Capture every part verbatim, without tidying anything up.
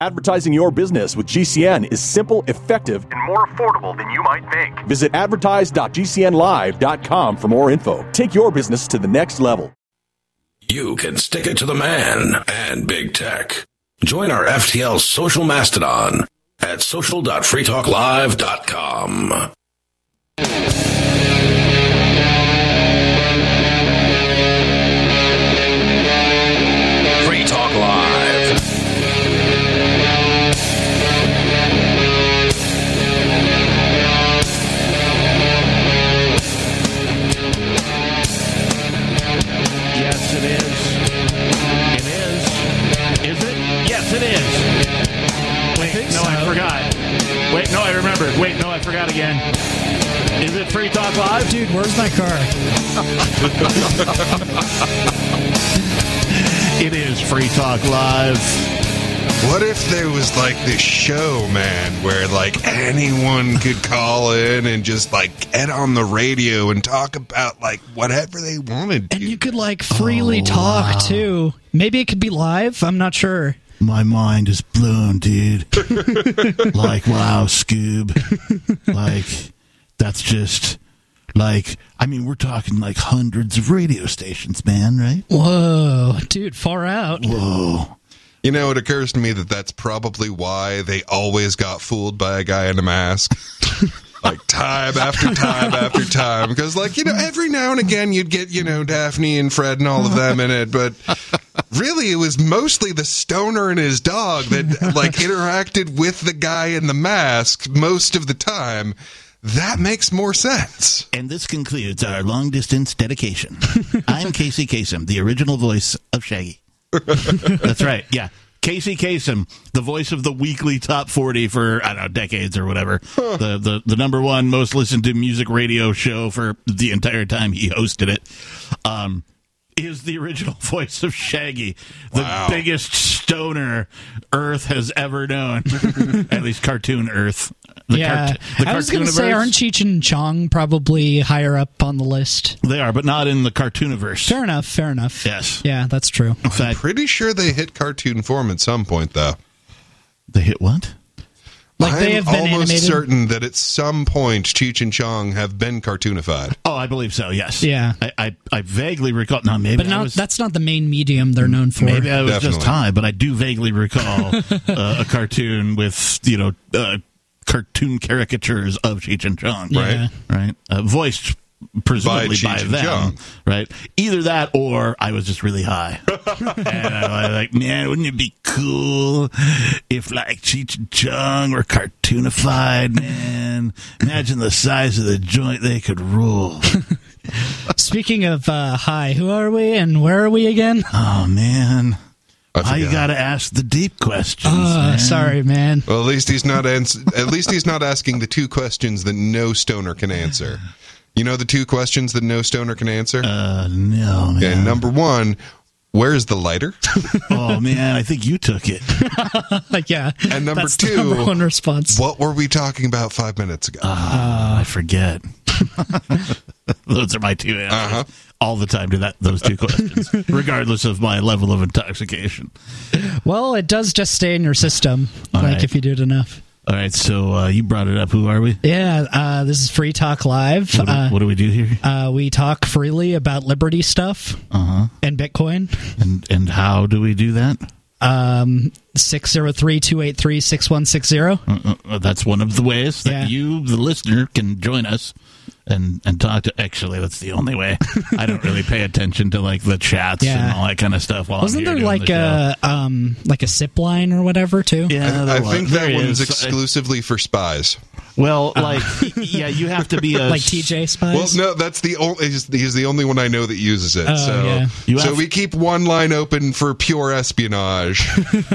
Advertising your business with G C N is simple, effective, and more affordable than you might think. Visit advertise dot g c n live dot com for more info. Take your business to the next level. You can stick it to the man and big tech. Join our F T L social mastodon at social dot free talk live dot com. Free Talk Live. Yes, it is. It is. Is it? Yes, it is. Wait, no, so. I forgot. Wait, no, I remembered. Wait, no, I forgot again. Is it Free Talk Live? Dude, where's my car? It is Free Talk Live. What if there was like this show, man, where like anyone could call in and just like get on the radio and talk about like whatever they wanted to? And you could like freely Oh, talk wow. too. Maybe it could be live. I'm not sure. My mind is blown, dude. Like, wow, Scoob. Like, that's just, like, I mean, we're talking like hundreds of radio stations, man, right? Whoa, dude, far out. Whoa. You know, it occurs to me that that's probably why they always got fooled by a guy in a mask. Like, time after time after time. Because, like, you know, every now and again you'd get, you know, Daphne and Fred and all of them in it. But really, it was mostly the stoner and his dog that, like, interacted with the guy in the mask most of the time. That makes more sense. And this concludes our long-distance dedication. I'm Casey Kasem, the original voice of Shaggy. That's right, yeah. Casey Kasem, the voice of the weekly top forty for, I don't know, decades or whatever. Huh. The, the the number one most listened to music radio show for the entire time he hosted it. Um, is the original voice of Shaggy, the wow. biggest stoner Earth has ever known. At least cartoon Earth. The yeah, cart- the I was going to say, aren't Cheech and Chong probably higher up on the list? They are, but not in the cartooniverse. Fair enough, fair enough. Yes. Yeah, that's true. In fact, I'm pretty sure they hit cartoon form at some point, though. They hit what? Like they have I'm been almost animated? certain that at some point Cheech and Chong have been cartoonified. Oh, I believe so, yes. Yeah. I, I, I vaguely recall. No, maybe But I not, was, that's not the main medium they're known for. Maybe I was Definitely. just high, but I do vaguely recall uh, a cartoon with, you know, uh, cartoon caricatures of Cheech and Chong, Yeah. right? Right, uh, voiced presumably By by, Cheech and them, Chong. right? Either that, or I was just really high, and I was like, man, wouldn't it be cool if like Cheech and Chong were cartoonified? Man, imagine the size of the joint they could roll. Speaking of uh, high, who are we and where are we again? Oh man. I I forgot. gotta ask the deep questions. Oh, man. sorry, man. Well, at least he's not ans- at least he's not asking the two questions that no stoner can answer. You know the two questions that no stoner can answer? Uh, no, man. Okay, number one, where's the lighter? Oh man, I think you took it. yeah. And number that's two, the number one response. What were we talking about five minutes ago? Uh, I forget. Those are my two answers. Uh-huh. All the time to that those two questions, regardless of my level of intoxication. Well, it does just stay in your system, All like right. if you do it enough. All right, so uh, you brought it up. Who are we? Yeah, uh, this is Free Talk Live. What do, uh, what do we do here? uh, we talk freely about Liberty stuff Uh huh. and Bitcoin. And and how do we do that? Um, six oh three, two eight three, six one six zero. Uh, uh, that's one of the ways that Yeah. you, the listener, can join us and and talk to. Actually, that's the only way. I don't really pay attention to like the chats Yeah. and all that kind of stuff. While Wasn't I'm here there doing like the show. a um like a zip line or whatever too? Yeah, I, there I was. think There that one's is. exclusively for spies. Well, like, yeah, you have to be a Like T J spies. Well, no, that's the only. He's, he's the only one I know that uses it. Oh, so, yeah. You so have- we keep one line open for pure espionage.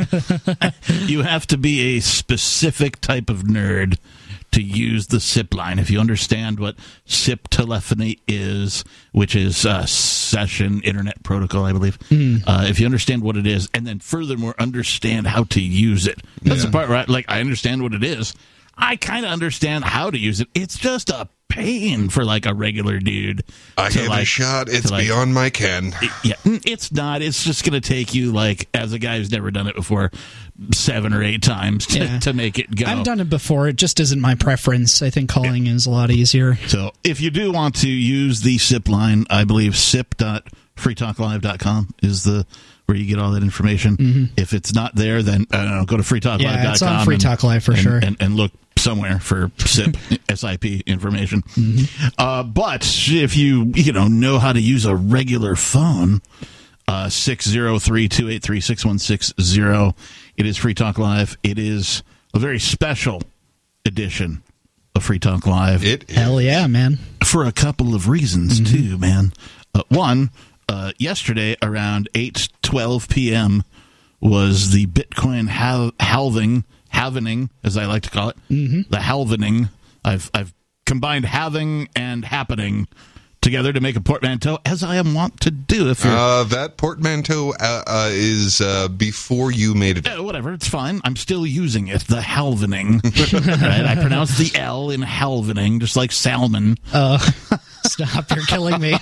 You have to be a specific type of nerd to use the S I P line. If you understand what S I P telephony is, which is uh, Session Internet Protocol, I believe. Mm. Uh, if you understand what it is, and then furthermore understand how to use it. That's Yeah. the part, right? Like, I understand what it is. I kind of understand how to use it. It's just a pain for like a regular dude. I to, gave like, it a shot. It's like, beyond my ken. Yeah, it's not. It's just going to take you, like, as a guy who's never done it before, seven or eight times to, Yeah. to make it go. I've done it before. It just isn't my preference. I think calling is a lot easier. So if you do want to use the S I P line, I believe S I P dot free talk live dot com is the where you get all that information. Mm-hmm. If it's not there, then I don't know, go to free talk live dot com. Yeah, it's on Free Talk Live for and, sure. And, and look somewhere for S I P, S I P information. Mm-hmm. Uh, but if you you know know how to use a regular phone, uh, six oh three, two eight three, six one six zero. It is Free Talk Live. It is a very special edition of Free Talk Live. It is. Hell yeah, man. For a couple of reasons, mm-hmm. too, man. Uh, one, uh, yesterday around eight twelve p.m. was the Bitcoin hal- halving, halvening, as I like to call it. Mm-hmm. The halvening. I've, I've combined having and happening together to make a portmanteau, as I am wont to do. If you're, uh, that portmanteau uh, uh, is uh, before you made it. Uh, whatever, it's fine. I'm still using it. The halvening. Right? I pronounce the L in halvening, just like salmon. Uh, stop! You're killing me.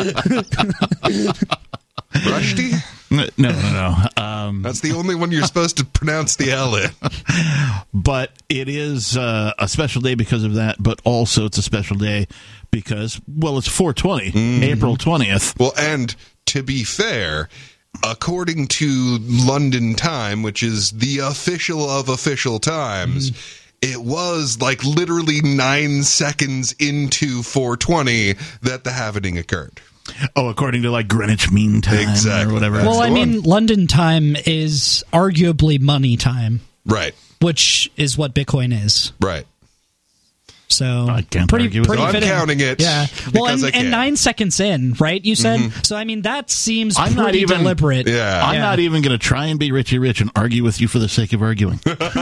Rusty? No, no, no. Um, That's the only one you're supposed to pronounce the L in. But it is uh, a special day because of that, but also it's a special day because, well, it's four twenty, mm-hmm. April twentieth. Well, and to be fair, according to London Time, which is the official of official times, mm-hmm. it was like literally nine seconds into four twenty that the halvening occurred. Oh, according to like Greenwich Mean Time exactly. or whatever. That's well, I mean, one. London time is arguably money time. Right. Which is what Bitcoin is. Right. So I can't pretty, argue with pretty that. I'm fitting. counting it. Yeah. Well, and, I can. and nine seconds in, right? You said. Mm-hmm. So I mean, that seems I'm pretty not even, deliberate. Yeah. I'm yeah. not even going to try and be Richie Rich and argue with you for the sake of arguing.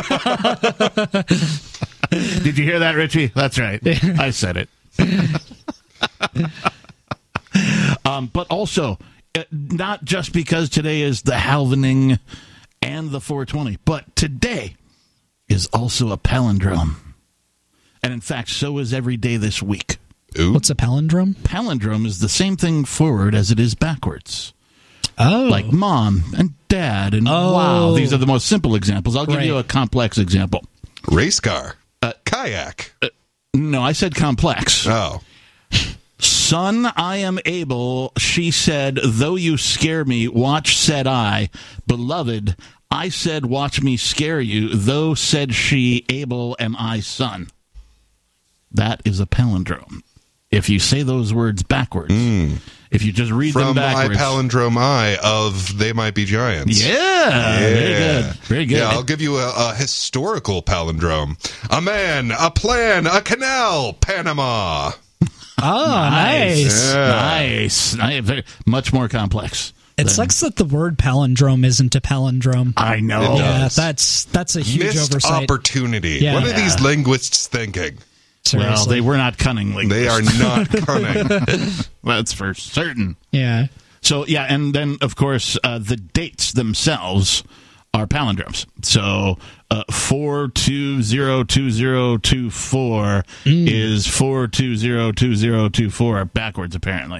Did you hear that, Richie? That's right. I said it. Um, but also, uh, not just because today is the halvening and the four twenty, but today is also a palindrome. And in fact, so is every day this week. Ooh. What's a palindrome? Palindrome is the same thing forward as it is backwards. Oh. Like mom and dad and oh. wow. These are the most simple examples. I'll give right. you a complex example. Race car. Uh, Kayak. Uh, no, I said complex. Oh. Son, I am able, she said, though you scare me, watch, said I. Beloved, I said, watch me scare you, though said she, able am I, son. That is a palindrome. If you say those words backwards, mm. if you just read From them backwards. From I palindrome I of They Might Be Giants. Yeah, yeah. Very good. Very good. Yeah, I'll give you a, a historical palindrome. A man, a plan, a canal, Panama. Oh, nice. Yeah. Nice. Nice. Much more complex. It than... sucks that the word palindrome isn't a palindrome. I know. Yeah, that's that's a huge Missed oversight. opportunity. Yeah. What are Yeah. these linguists thinking? Well, Seriously. they were not cunning linguists. They are not cunning. That's for certain. Yeah. So, yeah, and then, of course, uh, the dates themselves are palindromes. So, uh, four two zero two zero two four mm. is four two zero two zero two four backwards, apparently.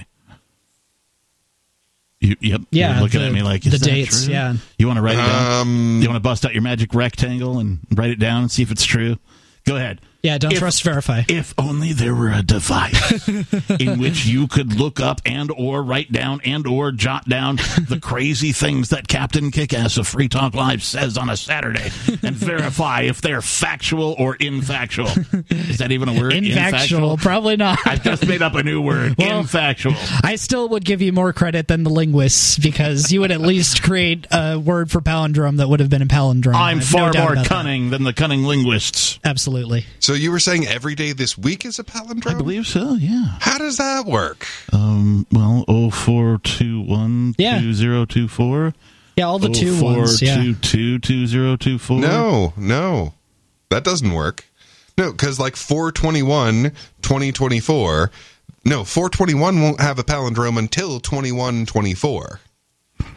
You, yep. Yeah, You're looking the, at me like, is the that dates, true? yeah. You want to write it down? Um, You want to bust out your magic rectangle and write it down and see if it's true? Go ahead. Yeah, don't If- trust verify. If only there were a device in which you could look up and or write down and or jot down the crazy things that Captain Kickass of Free Talk Live says on a Saturday and verify if they're factual or infactual. Is that even a word? Infactual, probably not. I've just made up a new word. Well, Infactual. I still would give you more credit than the linguists because you would at least create a word for palindrome that would have been a palindrome. I'm I have far no doubt more about cunning than the cunning linguists. that. Absolutely. So you were saying every day this week is a palindrome? I believe so, yeah. How does that work? Um, well, oh four two one Yeah. two zero two four. Yeah, all the two oh four ones. Yeah. two two two zero two four. No, no. That doesn't work. No, because like four twenty-one twenty twenty-four, no, four twenty-one won't have a palindrome until twenty-one twenty-four.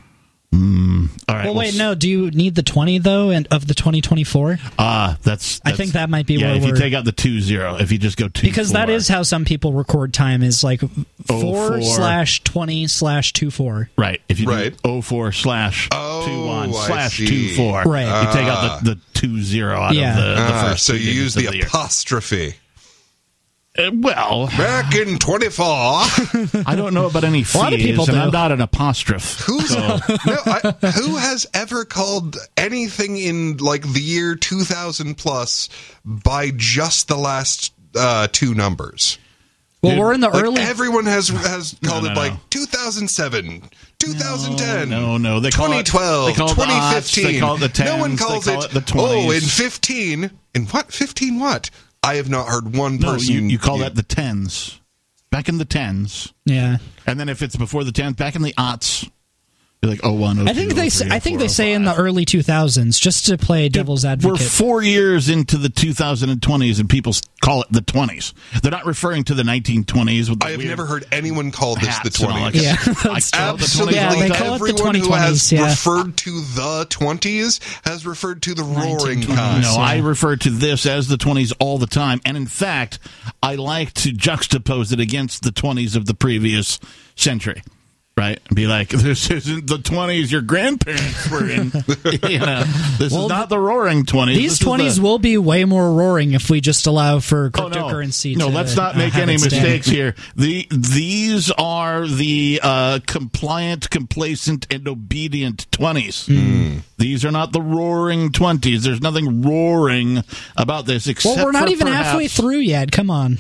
Mm, all right. Well, wait, s- no. Do you need the twenty though, and of the twenty twenty-four? Ah, that's, that's. I think that might be yeah, where if we're you take out the two zero, if you just go two because four, that is how some people record time is like Oh, four four. slash twenty slash two four. right. If you Right. do oh four slash Oh, two one I slash see. two four, Right. you take out the, the two zero out Yeah. of the, the Ah, first so two you use digits of the the year. apostrophe. Uh, well, Back in twenty-four. I don't know about any fees, A lot of people and do. I'm not an apostrophe. Who's so- no? I, who has ever called anything in like the year two thousand plus by just the last uh, two numbers? Well, we're in the Like early. everyone has has called no, it no. like two thousand seven, two thousand ten, No, no, they call it- twenty twelve, they call it the aughts, twenty fifteen. they call it the No one tens, they calls call it, it the oh, twenties. in fifteen. In what? fifteen what? I have not heard one No, person. you, you call that the tens. Back in the tens. Yeah, And then if it's before the tens, back in the aughts. You're like, oh, one, oh, I think two, they. oh, Say, three, I think oh, they four, say oh, in the five. early two thousands just to play devil's We're advocate. four years into the two thousand twenties, and people s- call it the twenties. They're not referring to the nineteen twenties. With the I have weird never heard anyone call this the hats and all that twenties. kind of Yeah, stuff. I that's call it the Absolutely, Yeah, they call it the everyone who has twenty twenties, yeah. referred to the twenties has referred to the roaring nineteen twenties. times. No, Yeah. I refer to this as the twenties all the time. And in fact, I like to juxtapose it against the twenties of the previous century. Right? And be like, this isn't the twenties your grandparents were in. you know, this Well, is not the roaring twenties. These This is twenties the- will be way more roaring if we just allow for Oh, no. cryptocurrency. No, to, let's not uh, make have any its day. mistakes here. The these are the uh, compliant, complacent, and obedient twenties. These are not the roaring twenties. There's nothing roaring about this except Well, we're not for even perhaps- halfway through yet. Come on,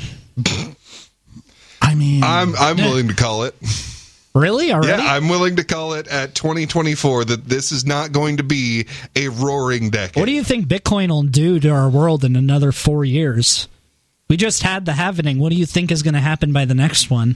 I mean, I'm I'm willing to call it. really? Already? Yeah, I'm willing to call it at twenty twenty-four that this is not going to be a roaring decade. What do you think Bitcoin will do to our world in another four years? We just had the halvening. What do you think is going to happen by the next one?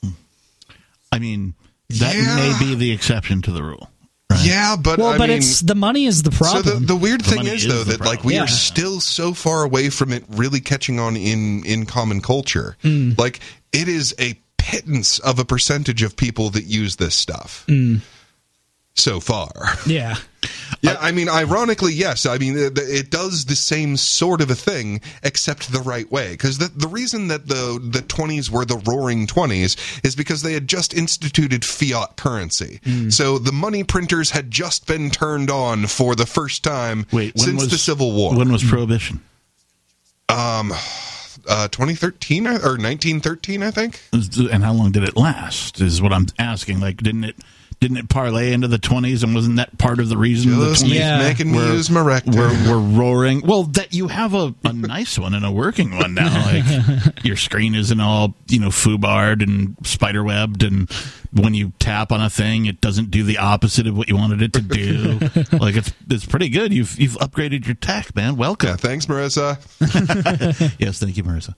I mean, that Yeah. may be the exception to the rule. Yeah, but Well, I but mean, it's the money is the so problem. the, the weird The thing money is is though the that like problem. we Yeah. are still so far away from it really catching on in in common culture. Mm. Like it is a pittance of a percentage of people that use this stuff. Mm. So far. yeah. Yeah, I mean, ironically, yes. I mean, it, it does the same sort of a thing, except the right way. Because the, the reason that the the twenties were the roaring twenties is because they had just instituted fiat currency. Hmm. So the money printers had just been turned on for the first time Wait, when since was, the Civil War. When was Prohibition? Um, uh, twenty thirteen or nineteen thirteen, I think. And how long did it last? Is what I'm asking. Like, didn't it didn't it parlay into the twenties? And wasn't that part of the reason the Just twenties Yeah. making me were, use my rector. were, were roaring? Well, that you have a, a nice one and a working one now. Like your screen isn't all you know foobarred and spiderwebbed, and when you tap on a thing, it doesn't do the opposite of what you wanted it to do. Like it's it's pretty good. You've you've upgraded your tech, man. Welcome. Yeah, thanks, Marissa. Yes, thank you, Marissa.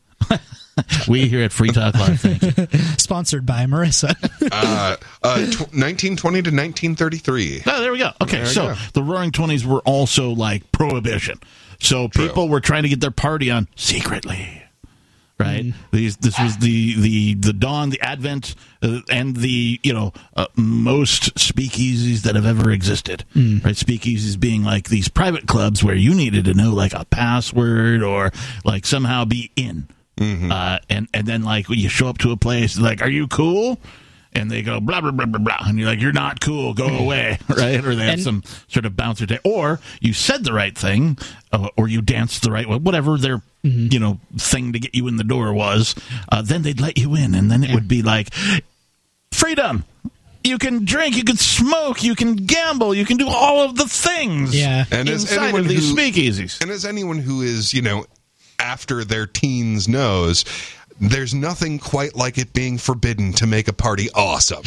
We here at Free Talk Live, thank you. Sponsored by Marissa. uh, uh, tw- nineteen twenty to nineteen thirty-three. Oh, there we go. Okay, There we so go. the Roaring Twenties were also like Prohibition. So True. people were trying to get their party on secretly, right? These this was the the the dawn, the advent, uh, and the you know uh, most speakeasies that have ever existed. Right, speakeasies being like these private clubs where you needed to know like a password or like somehow be in. Uh, and and then like when you show up to a place, like, are you cool? And they go blah blah blah blah blah, and you're like, you're not cool, go away, right? Or they have And- some sort of bouncer day, or you said the right thing, uh, or you danced the right way, whatever their you know thing to get you in the door was. Uh, then they'd let you in, and then it would be like freedom. You can drink, you can smoke, you can gamble, you can do all of the things. Yeah. And as inside anyone of these who- speakeasies. And as anyone who is, you know, after their teens knows, there's nothing quite like it being forbidden to make a party awesome.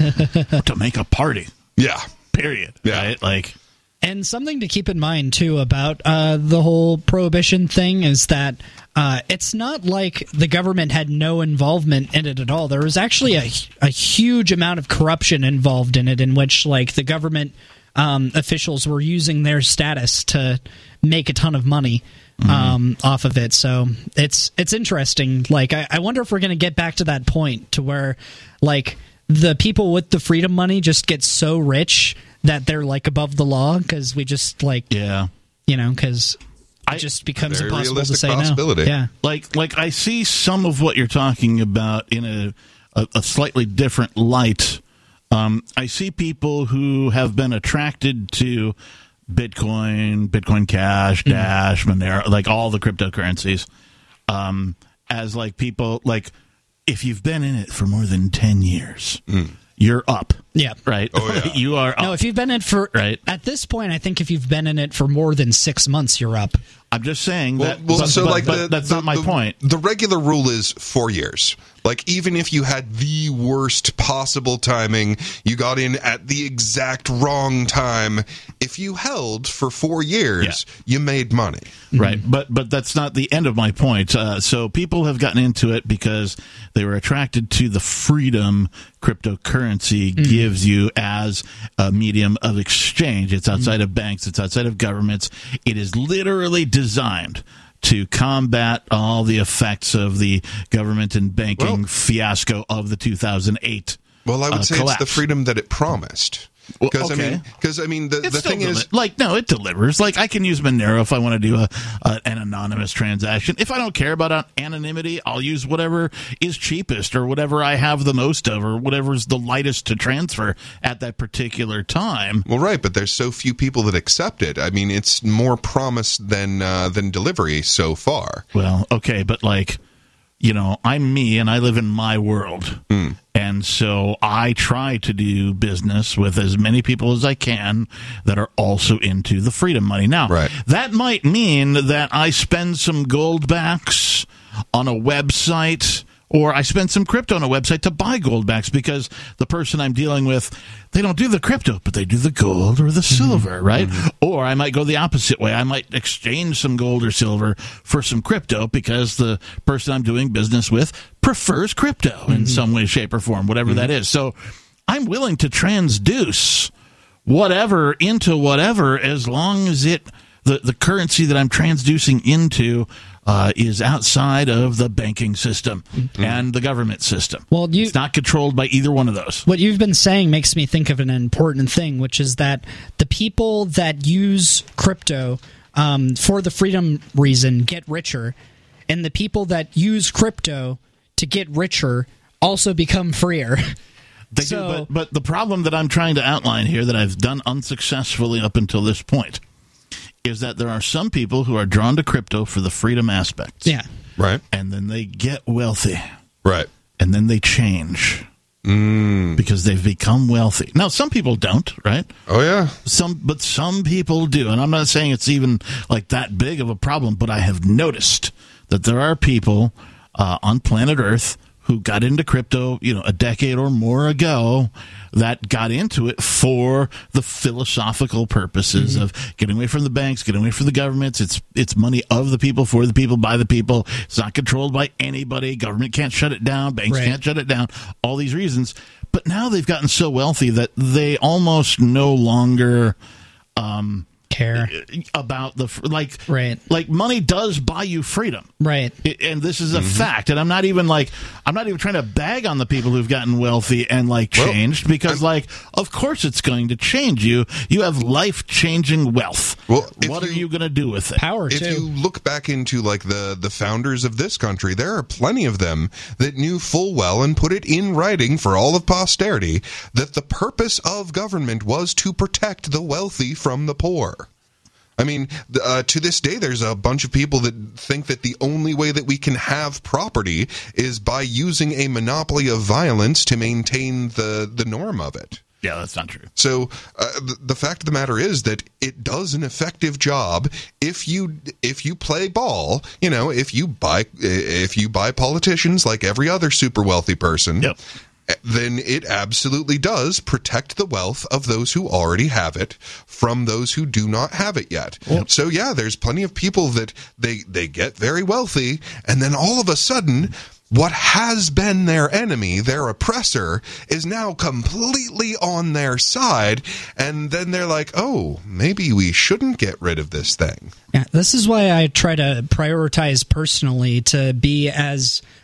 To make a party. Yeah. Period. Yeah. Right? Like. And something to keep in mind, too, about uh, the whole prohibition thing is that uh, it's not like the government had no involvement in it at all. There was actually a, a huge amount of corruption involved in it, in which, like, the government um, officials were using their status to make a ton of money um, off of it. So it's it's interesting. Like, I, I wonder if we're going to get back to that point to where, like, the people with the freedom money just get so rich that they're like above the law because we just like yeah, you know, because I- it just becomes Very impossible to realistic say possibility. no. Yeah, like like I see some of what you're talking about in a a, a slightly different light. Um, I see people who have been attracted to Bitcoin, Bitcoin Cash, Dash, Monero, like all the cryptocurrencies, um, as like people like if you've been in it for more than ten years, Mm. you're up. yeah. Right? Oh, yeah. You are up. No, if you've been in it for Right. at this point, I think if you've been in it for more than six months, you're up. I'm just saying Well, that. well but, so but- like but the, that's the- not my the- point. The regular rule is four years. Like even if you had the worst possible timing, you got in at the exact wrong time. If you held for four years, you made money. Right, but but that's not the end of my point. Uh, so people have gotten into it because they were attracted to the freedom cryptocurrency Mm. gives you as a medium of exchange. It's outside mm. of banks. It's outside of governments. It is literally designed to combat all the effects of the government and banking Well- fiasco of the two thousand eight. Well, I would uh, say collapse. it's the freedom that it promised. Well, Because okay. I mean, because I mean, the, It the still thing deli- is, like no, it delivers. Like I can use Monero if I want to do a, a an anonymous transaction. If I don't care about anonymity, I'll use whatever is cheapest or whatever I have the most of or whatever's the lightest to transfer at that particular time. well, right, but there's so few people that accept it. I mean, it's more promise than uh, than delivery so far. Well, okay, but like, you know, I'm me and I live in my world. Mm. And so I try to do business with as many people as I can that are also into the freedom money. Now, Right. that might mean that I spend some gold backs on a website or I spend some crypto on a website to buy gold backs because the person I'm dealing with, they don't do the crypto, but they do the gold or the silver, right? Mm-hmm. Or I might go the opposite way. I might exchange some gold or silver for some crypto because the person I'm doing business with prefers crypto mm-hmm. in some way, shape, or form, whatever mm-hmm. that is. So I'm willing to transduce whatever into whatever as long as it the, the currency that I'm transducing into uh, is outside of the banking system mm-hmm. and the government system. Well, you, it's not controlled by either one of those. What you've been saying makes me think of an important thing, which is that the people that use crypto um, for the freedom reason get richer, and the people that use crypto to get richer also become freer. They so, do, but, but the problem that I'm trying to outline here that I've done unsuccessfully up until this point is that there are some people who are drawn to crypto for the freedom aspects. Yeah. Right. And then they get wealthy. Right. And then they change. Mm. Because they've become wealthy. Now, some people don't, right? Oh, yeah. Some, but some people do. And I'm not saying it's even like that big of a problem, but I have noticed that there are people uh, on planet Earth who got into crypto, you know, a decade or more ago that got into it for the philosophical purposes mm-hmm. of getting away from the banks, getting away from the governments. It's it's money of the people, for the people, by the people. It's not controlled by anybody. Government can't shut it down. Banks right. can't shut it down. All these reasons. But now they've gotten so wealthy that they almost no longer um, care about the like right like money does buy you freedom, right? And this is a mm-hmm. fact. And I'm not even like I'm not even trying to bag on the people who've gotten wealthy and like changed well, because I'm, like of course it's going to change you. You have life changing wealth. Well, what you, are you going to do with it? Power. If too. you look back into like the the founders of this country, there are plenty of them that knew full well and put it in writing for all of posterity that the purpose of government was to protect the wealthy from the poor. I mean, uh, to this day, there's a bunch of people that think that the only way that we can have property is by using a monopoly of violence to maintain the, the norm of it. Yeah, that's not true. So uh, the, the fact of the matter is that it does an effective job if you if you play ball. You know, if you buy if you buy politicians like every other super wealthy person. Yep. Then it absolutely does protect the wealth of those who already have it from those who do not have it yet. Yep. So yeah, there's plenty of people that they, they get very wealthy, and then all of a sudden, what has been their enemy, their oppressor, is now completely on their side, and then they're like, oh, maybe we shouldn't get rid of this thing. Yeah, this is why I try to prioritize personally to be as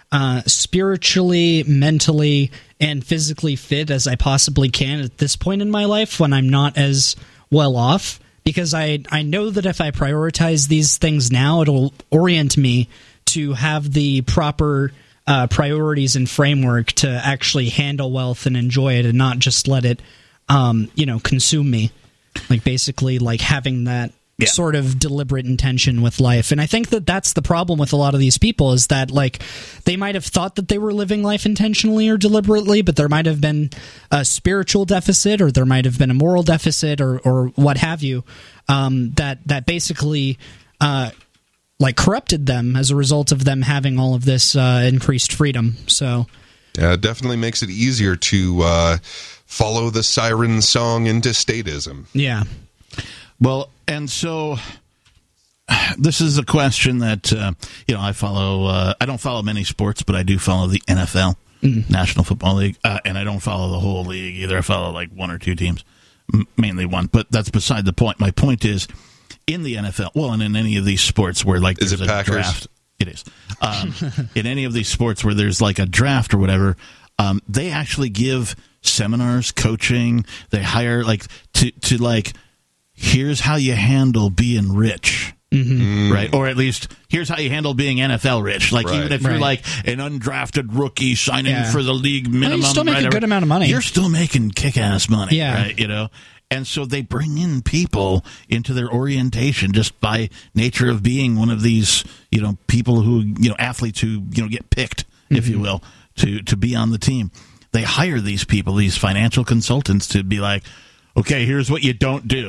uh, spiritually, mentally, and physically fit as I possibly can at this point in my life when I'm not as well off. Because I, I know that if I prioritize these things now, it'll orient me to have the proper uh, priorities and framework to actually handle wealth and enjoy it and not just let it, um, you know, consume me. Like basically like having that yeah. sort of deliberate intention with life. And I think that that's the problem with a lot of these people is that like they might have thought that they were living life intentionally or deliberately, but there might have been a spiritual deficit or there might have been a moral deficit or, or what have you, um, that, that basically, uh, like corrupted them as a result of them having all of this, uh, increased freedom. So yeah, it definitely makes it easier to, uh, follow the siren song into statism. Yeah. Well, and so this is a question that, uh, you know, I follow. Uh, I don't follow many sports, but I do follow the N F L, mm. National Football League, uh, and I don't follow the whole league either. I follow like one or two teams, m- mainly one. But that's beside the point. My point is, in the N F L, well, and in any of these sports where like is there's it a Packers? Draft, it is. Um, in any of these sports where there's like a draft or whatever, um, they actually give seminars, coaching. They hire like to to like. Here's how you handle being rich, mm-hmm. right? Or at least here's how you handle being N F L rich. Like right. even if you're right. like an undrafted rookie signing yeah. for the league minimum, well, you still make right, a good amount of money. You're still making kick-ass money, yeah. right? You know, and so they bring in people into their orientation just by nature of being one of these, you know, people who, you know, athletes who, you know, get picked, mm-hmm. if you will, to to be on the team. They hire these people, these financial consultants, to be like, okay, here's what you don't do.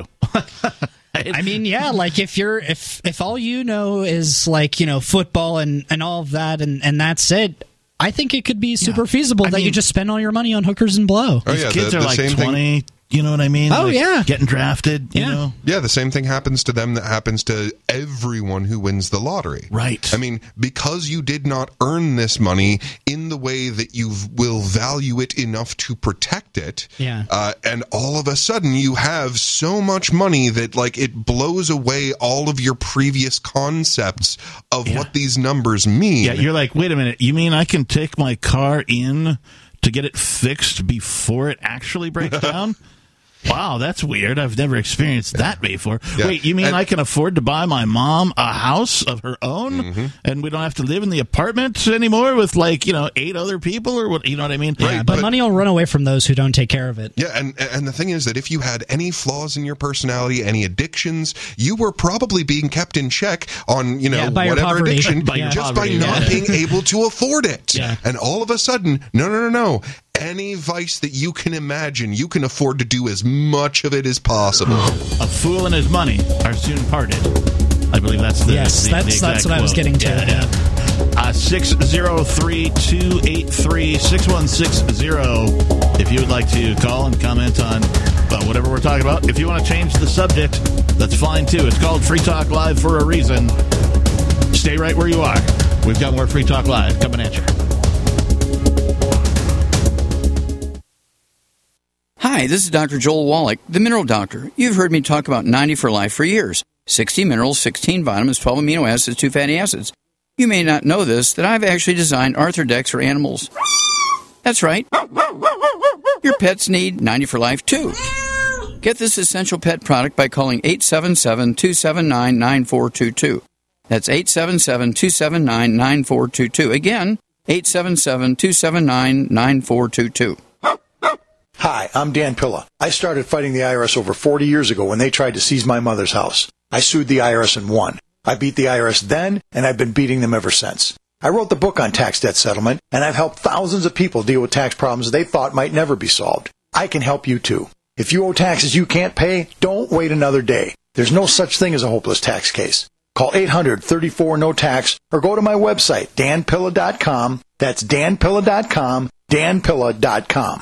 I mean, yeah, like if you're if if all you know is like, you know, football and, and all of that and, and that's it, I think it could be super yeah. feasible I that mean, you just spend all your money on hookers and blow. Oh, These yeah, kids the, are the like same twenty, thing. You know what I mean? Oh, like yeah. Getting drafted, you yeah. know? Yeah, the same thing happens to them that happens to everyone who wins the lottery. Right. I mean, because you did not earn this money in the way that you will value it enough to protect it, yeah. uh, and all of a sudden you have so much money that, like, it blows away all of your previous concepts of yeah. what these numbers mean. Yeah, you're like, wait a minute, you mean I can take my car in to get it fixed before it actually breaks down? Wow, that's weird. I've never experienced that before. Yeah. Wait, you mean and, I can afford to buy my mom a house of her own, mm-hmm. and we don't have to live in the apartment anymore with, like, you know, eight other people or what? You know what I mean? Right, yeah, but, but money will run away from those who don't take care of it. Yeah, and and the thing is that if you had any flaws in your personality, any addictions, you were probably being kept in check on, you know, yeah, by whatever addiction by just poverty, by not yeah. being able to afford it. Yeah. And all of a sudden, no, no, no, no. Any vice that you can imagine, you can afford to do as much of it as possible. A fool and his money are soon parted. I believe that's the yes. The, that's the that's what quote. I was getting to. Yeah, yeah. Uh, six zero three two eight three six one six zero. If you would like to call and comment on uh, whatever we're talking about, if you want to change the subject, that's fine too. It's called Free Talk Live for a reason. Stay right where you are. We've got more Free Talk Live coming at you. Hi, this is Doctor Joel Wallach, the Mineral Doctor. You've heard me talk about ninety for Life for years. sixty minerals, sixteen vitamins, twelve amino acids, two fatty acids. You may not know this, that I've actually designed Arthrodex for animals. That's right. Your pets need ninety for Life, too. Get this essential pet product by calling eight seven seven, two seven nine, nine four two two. That's eight seven seven, two seven nine, nine four two two. Again, eight seven seven, two seven nine, nine four two two. Hi, I'm Dan Pilla. I started fighting the I R S over forty years ago when they tried to seize my mother's house. I sued the I R S and won. I beat the I R S then, and I've been beating them ever since. I wrote the book on tax debt settlement, and I've helped thousands of people deal with tax problems they thought might never be solved. I can help you too. If you owe taxes you can't pay, don't wait another day. There's no such thing as a hopeless tax case. Call eight hundred, thirty-four, no tax or go to my website, dan pilla dot com. That's dan pilla dot com, dan pilla dot com.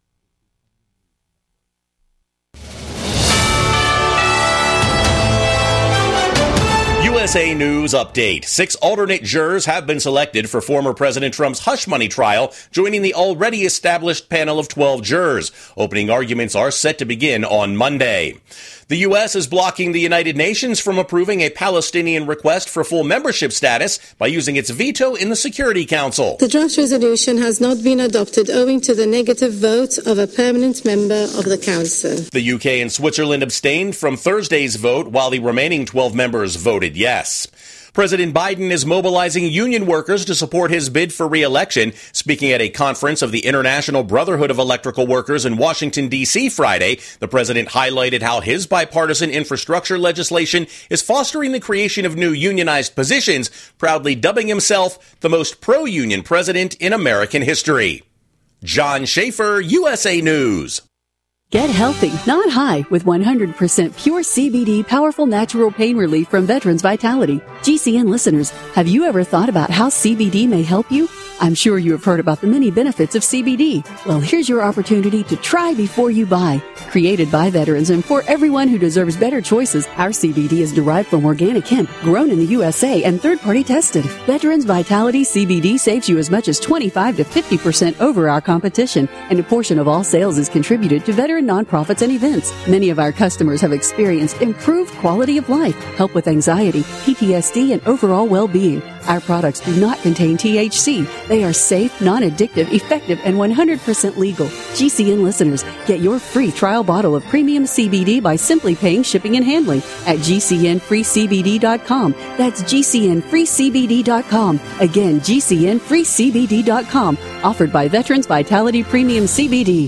U S A News Update. Six alternate jurors have been selected for former President Trump's hush money trial, joining the already established panel of twelve jurors. Opening arguments are set to begin on Monday. The U S is blocking the United Nations from approving a Palestinian request for full membership status by using its veto in the Security Council. The draft resolution has not been adopted owing to the negative vote of a permanent member of the Council. The U K and Switzerland abstained from Thursday's vote, while the remaining twelve members voted yes. President Biden is mobilizing union workers to support his bid for re-election. Speaking at a conference of the International Brotherhood of Electrical Workers in Washington, D C Friday, the president highlighted how his bipartisan infrastructure legislation is fostering the creation of new unionized positions, proudly dubbing himself the most pro-union president in American history. John Schaefer, U S A News. Get healthy, not high, with one hundred percent pure C B D powerful natural pain relief from Veterans Vitality. G C N listeners, have you ever thought about how C B D may help you? I'm sure you have heard about the many benefits of C B D. Well, here's your opportunity to try before you buy. Created by veterans and for everyone who deserves better choices, our C B D is derived from organic hemp, grown in the U S A and third-party tested. Veterans Vitality C B D saves you as much as twenty-five to fifty percent over our competition, and a portion of all sales is contributed to veteran nonprofits and events. Many of our customers have experienced improved quality of life, help with anxiety, P T S D, and overall well-being. Our products do not contain T H C. They are safe, non-addictive, effective, and one hundred percent legal. G C N listeners, get your free trial bottle of premium C B D by simply paying shipping and handling at G C N free C B D dot com. That's G C N free C B D dot com. Again, G C N free C B D dot com. Offered by Veterans Vitality Premium C B D.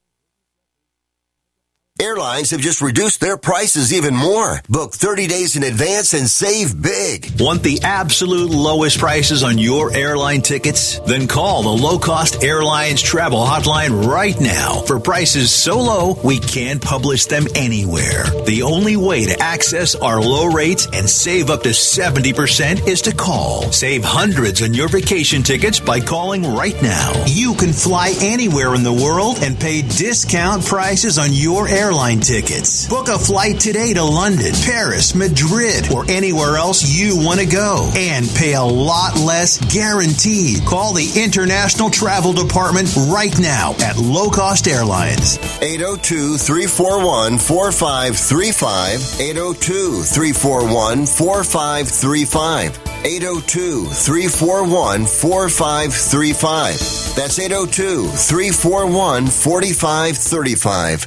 Airlines have just reduced their prices even more. Book thirty days in advance and save big. Want the absolute lowest prices on your airline tickets? Then call the Low Cost Airlines Travel Hotline right now for prices so low we can't publish them anywhere. The only way to access our low rates and save up to seventy percent is to call. Save hundreds on your vacation tickets by calling right now. You can fly anywhere in the world and pay discount prices on your airline airline tickets. Book a flight today to London, Paris, Madrid, or anywhere else you want to go and pay a lot less guaranteed. Call the International Travel Department right now at Low Cost Airlines. eight oh two, three four one, four five three five. eight oh two, three four one, four five three five. eight oh two, three four one, four five three five. That's eight oh two, three four one, four five three five.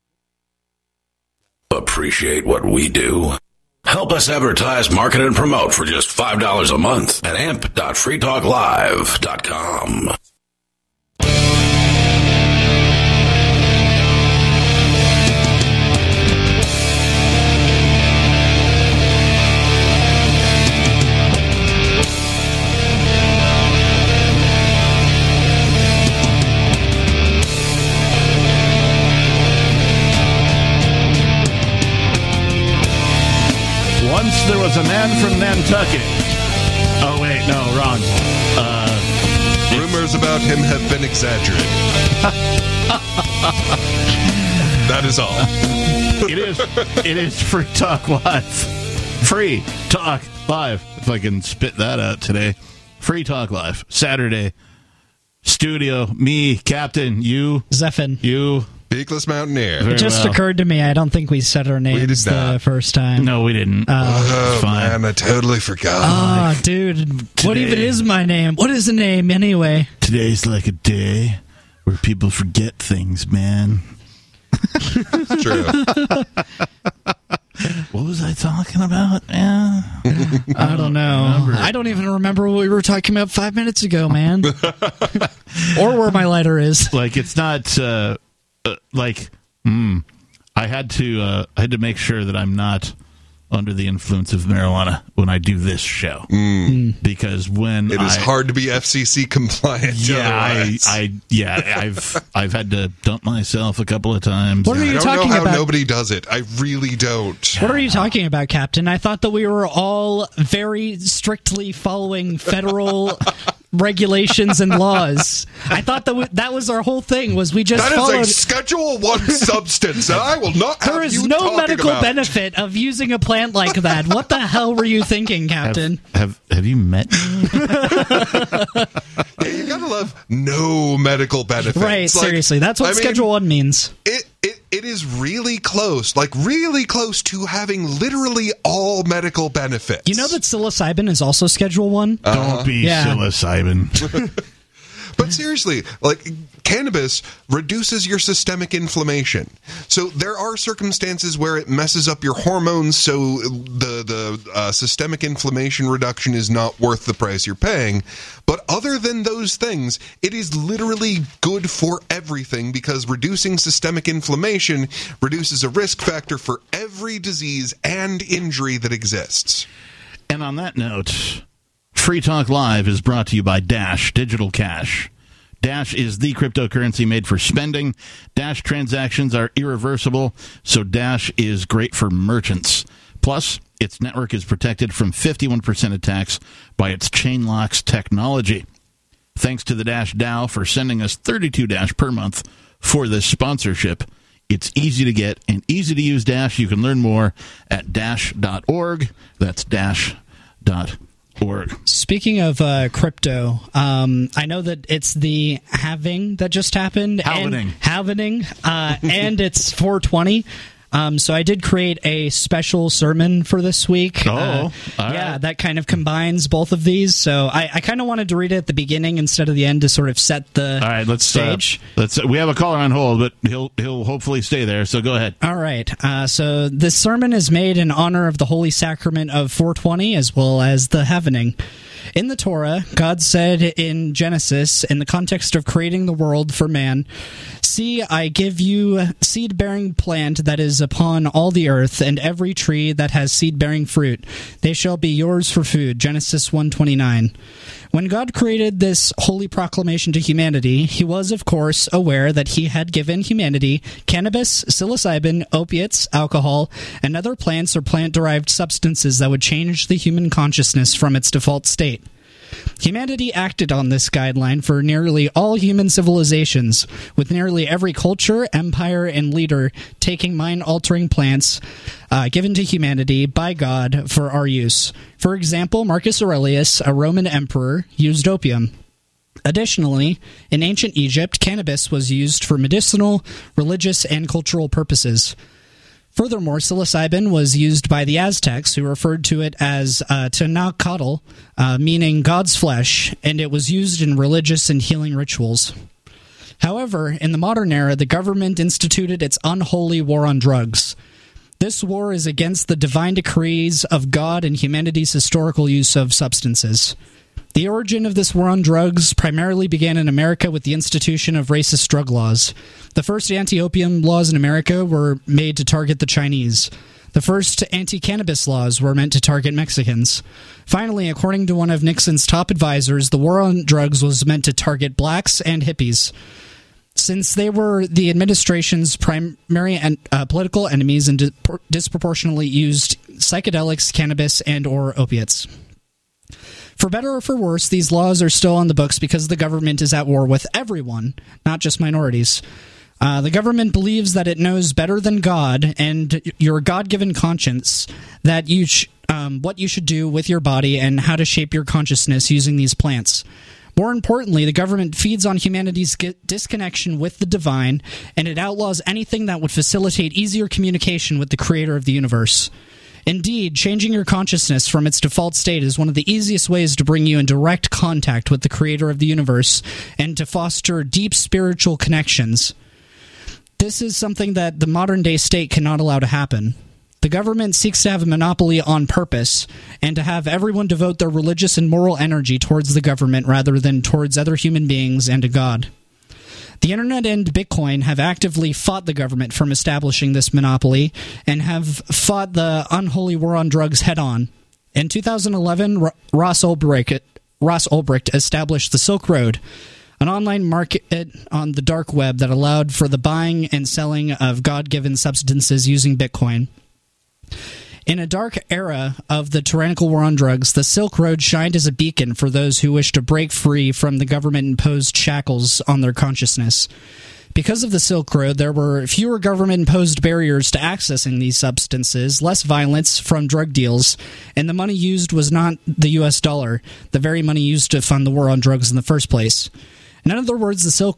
Appreciate what we do? Help us advertise, market, and promote for just five dollars a month at amp dot free talk live dot com. Once there was a man from Nantucket. Oh, wait, no, wrong. Uh, Rumors about him have been exaggerated. That is all. It is. It is Free Talk Live. Free Talk Live. If I can spit that out today. Free Talk Live. Saturday. Studio. Me, Captain. You. Zephin. You. Beakless Mountaineer. It just well. occurred to me, I don't think we said our names the first time. No, we didn't. Uh, oh, it's fine. man, I totally forgot. Oh, dude. Today. What even is my name? What is the name anyway? Today's like a day where people forget things, man. It's true. What was I talking about? Yeah. I don't know. I don't even remember what we were talking about five minutes ago, man. Or where my lighter is. Like, it's not... Uh, Uh, like, mm, I had to uh, I had to make sure that I'm not under the influence of marijuana when I do this show, mm. because when it is I, hard to be F C C compliant. Yeah, I, I yeah I've I've had to dump myself a couple of times. What are you I don't talking know how about? nobody does it. I really don't. What are you talking about, Captain? I thought that we were all very strictly following federal regulations and laws. I thought that w- that was our whole thing. Was we just that followed... is a Schedule One substance, and I will not have There is you no talking medical about benefit of using a plant like that. What the hell were you thinking, Captain? Have have, have you met me? Yeah, you gotta love no medical benefits. Right, Like, seriously. That's what I mean, Schedule One means. It, it it is really close, like really close to having literally all medical benefits. You know that psilocybin is also Schedule One? Uh-huh. Don't be yeah. psilocybin. But seriously, like, cannabis reduces your systemic inflammation. So there are circumstances where it messes up your hormones, so the, the uh, systemic inflammation reduction is not worth the price you're paying. But other than those things, it is literally good for everything, because reducing systemic inflammation reduces a risk factor for every disease and injury that exists. And on that note, Free Talk Live is brought to you by Dash Digital Cash. Dash is the cryptocurrency made for spending. Dash transactions are irreversible, so Dash is great for merchants. Plus, its network is protected from fifty-one percent attacks by its Chainlocks technology. Thanks to the Dash DAO for sending us thirty-two Dash per month for this sponsorship. It's easy to get and easy to use Dash. You can learn more at dash dot org. That's dash dot org. Org. Speaking of uh, crypto, um, I know that it's the halving that just happened. Halvening. Halvening. Uh, and it's four twenty. Um, so I did create a special sermon for this week. Oh, uh, all yeah, right. that kind of combines both of these. So I, I kind of wanted to read it at the beginning instead of the end to sort of set the all right, let's, stage. Uh, let's. Uh, we have a caller on hold, but he'll he'll hopefully stay there. So go ahead. All right. Uh, so this sermon is made in honor of the Holy Sacrament of four twenty as well as the Halvening. In the Torah, God said in Genesis, in the context of creating the world for man, "See, I give you seed-bearing plant that is upon all the earth, and every tree that has seed-bearing fruit. They shall be yours for food." Genesis one twenty-nine. When God created this holy proclamation to humanity, he was, of course, aware that he had given humanity cannabis, psilocybin, opiates, alcohol, and other plants or plant-derived substances that would change the human consciousness from its default state. Humanity acted on this guideline for nearly all human civilizations, with nearly every culture, empire, and leader taking mind-altering plants uh, given to humanity by God for our use. For example, Marcus Aurelius, a Roman emperor, used opium. Additionally, in ancient Egypt, cannabis was used for medicinal, religious, and cultural purposes. Furthermore, psilocybin was used by the Aztecs, who referred to it as uh, Tenochtitl, uh, meaning God's flesh, and it was used in religious and healing rituals. However, in the modern era, the government instituted its unholy war on drugs. This war is against the divine decrees of God and humanity's historical use of substances. The origin of this war on drugs primarily began in America with the institution of racist drug laws. The first anti-opium laws in America were made to target the Chinese. The first anti-cannabis laws were meant to target Mexicans. Finally, according to one of Nixon's top advisors, the war on drugs was meant to target blacks and hippies. Since they were the administration's primary and, uh, political enemies and di- disproportionately used psychedelics, cannabis, and or opiates. For better or for worse, these laws are still on the books because the government is at war with everyone, not just minorities. Uh, the government believes that it knows better than God and your God-given conscience that you sh- um, what you should do with your body and how to shape your consciousness using these plants. More importantly, the government feeds on humanity's disconnection with the divine, and it outlaws anything that would facilitate easier communication with the creator of the universe. Indeed, changing your consciousness from its default state is one of the easiest ways to bring you in direct contact with the creator of the universe and to foster deep spiritual connections. This is something that the modern-day state cannot allow to happen. The government seeks to have a monopoly on purpose and to have everyone devote their religious and moral energy towards the government rather than towards other human beings and to God. The internet and Bitcoin have actively fought the government from establishing this monopoly and have fought the unholy war on drugs head-on. In two thousand eleven, Ross Ulbricht, Ross Ulbricht established the Silk Road, an online market on the dark web that allowed for the buying and selling of God-given substances using Bitcoin. In a dark era of the tyrannical war on drugs, the Silk Road shined as a beacon for those who wish to break free from the government-imposed shackles on their consciousness. Because of the Silk Road, there were fewer government-imposed barriers to accessing these substances, less violence from drug deals, and the money used was not the U S dollar, the very money used to fund the war on drugs in the first place. In other words, the Silk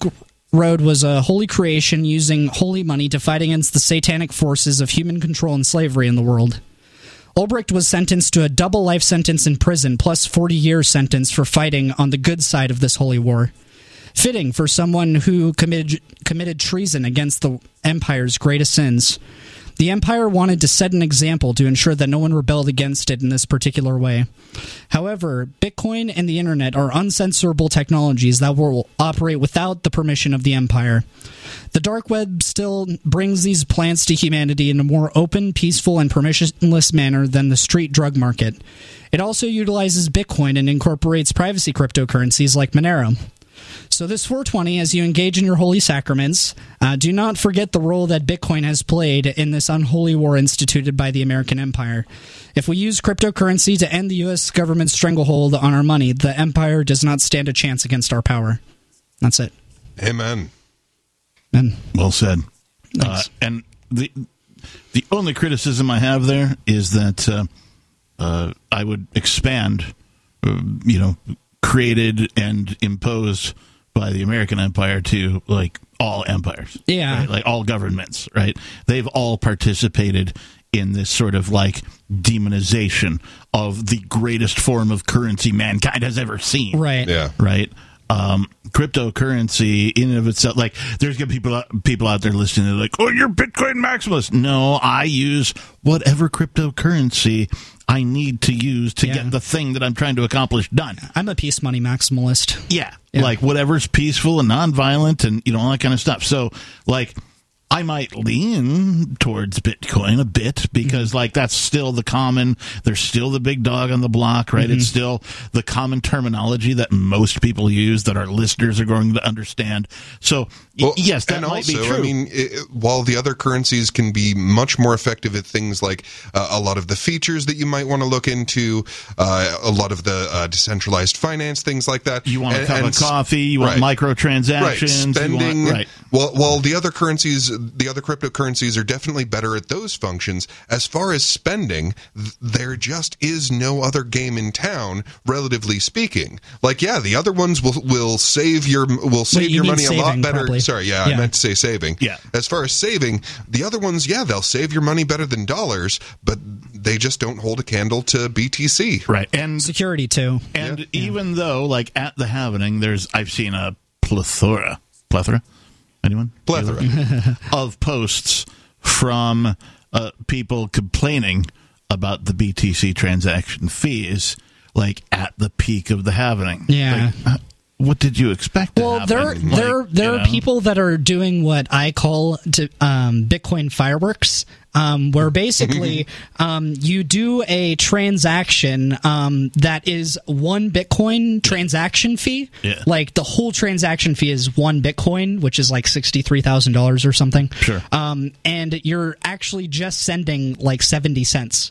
Road was a holy creation using holy money to fight against the satanic forces of human control and slavery in the world. Ulbricht was sentenced to a double life sentence in prison plus forty-year sentence for fighting on the good side of this holy war. Fitting for someone who committed, committed treason against the Empire's greatest sins. The Empire wanted to set an example to ensure that no one rebelled against it in this particular way. However, Bitcoin and the Internet are uncensorable technologies that will operate without the permission of the Empire. The dark web still brings these plants to humanity in a more open, peaceful, and permissionless manner than the street drug market. It also utilizes Bitcoin and incorporates privacy cryptocurrencies like Monero. So this four twenty, as you engage in your holy sacraments, uh, do not forget the role that Bitcoin has played in this unholy war instituted by the American Empire. If we use cryptocurrency to end the U S government's stranglehold on our money, the Empire does not stand a chance against our power. That's it. Amen. Amen. Well said. Uh, and the the only criticism I have there is that uh, uh, I would expand, uh, you know, created and imposed by the American Empire to like all empires, yeah, right? Like all governments, right? They've all participated in this sort of like demonization of the greatest form of currency mankind has ever seen, right? Yeah, right. Um, cryptocurrency in and of itself, like there's gonna be people out, people out there listening. They're like, "Oh, you're Bitcoin maximalist." No, I use whatever cryptocurrency I need to use to yeah. get the thing that I'm trying to accomplish done. I'm a peace money maximalist. Yeah, yeah. Like whatever's peaceful and nonviolent and, you know, all that kind of stuff. So, like, I might lean towards Bitcoin a bit because, mm-hmm. like, that's still the common, there's still the big dog on the block, right? Mm-hmm. It's still the common terminology that most people use that our listeners are going to understand. So, well, yes, that and might also, be true. I mean, it, while the other currencies can be much more effective at things like uh, a lot of the features that you might want to look into, uh, a lot of the uh, decentralized finance, things like that. You want and, a cup and, of coffee, you want right, microtransactions. Right, spending. Want, right. While, while the other currencies, the other cryptocurrencies are definitely better at those functions, as far as spending, th- there just is no other game in town, relatively speaking. Like, yeah, the other ones will will save your will save Wait, you your mean money saving, a lot better. probably. Sorry, yeah, Yeah. I meant to say saving. Yeah. As far as saving, the other ones, yeah, they'll save your money better than dollars, but they just don't hold a candle to B T C. Right. And security too. And yeah. even though, like, at the happening, there's I've seen a plethora, plethora, anyone? Plethora of posts from uh, people complaining about the B T C transaction fees, like at the peak of the happening. Yeah. Like, what did you expect to well, happen? there, Like, there, there you are know? people that are doing what I call to, um, Bitcoin fireworks, um, where basically um, you do a transaction um, that is one Bitcoin transaction fee. Yeah. Like the whole transaction fee is one Bitcoin, which is like sixty-three thousand dollars or something. Sure. Um, and you're actually just sending like seventy cents.